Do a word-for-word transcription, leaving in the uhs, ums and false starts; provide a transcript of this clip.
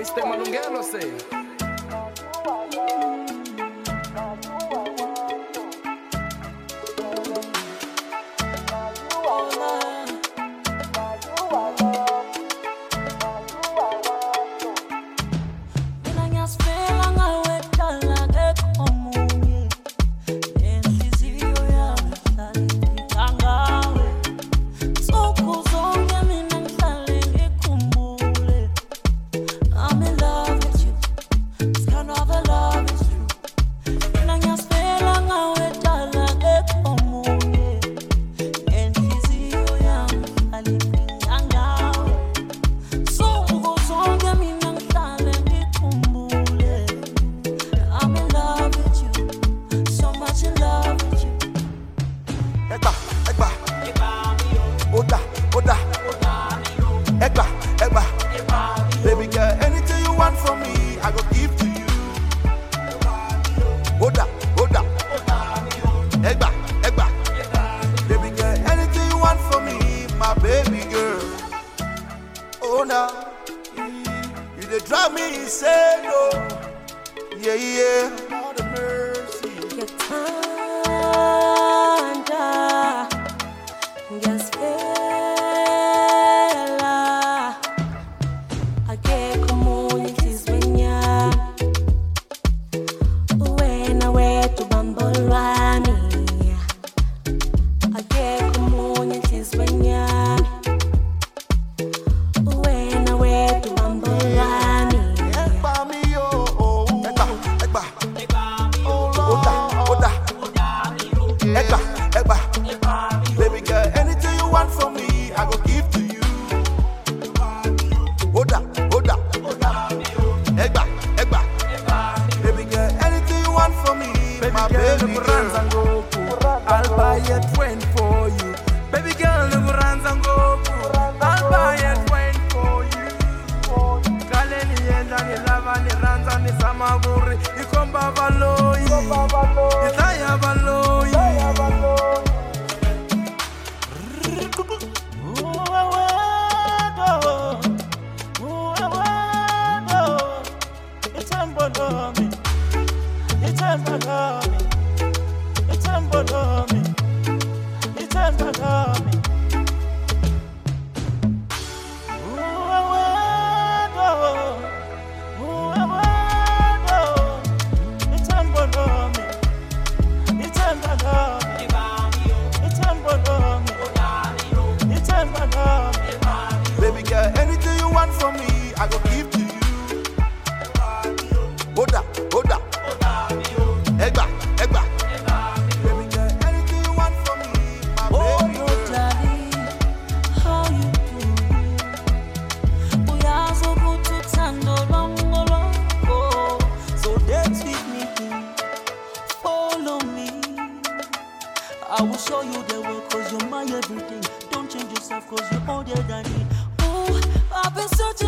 mister Malungelo say. Baby girl, anything you want from me, I go give to you. Oda, Oda, Egba, Egba. Baby girl, anything you want from me, my baby girl. Oh now, you dey drive me insane, oh. Yeah, yeah, all the mercy. Baby girl, anything you want from me, I go give to you. Oda, Oda, Egba, Egba. Baby girl, anything you want from me, my baby girl. I'll buy a train for you. Baby girl, look runs and go. I'll buy a train for you. Kaleni yenda ni lava ni ranza ni samaguri. Ikomba valoi, itaya valoi. Baby girl, anything you want from me, I go give to you. Oda, Oda, Egba, Egba. Baby girl, anything you want from me, my oh, baby no, girl. Daddy, how you doing? We are so good to tango long, long, oh. So dance with me, follow me. I will show you the way, cause you're my everything. Don't change yourself, cause you're all there, Daddy. Oh, I've been such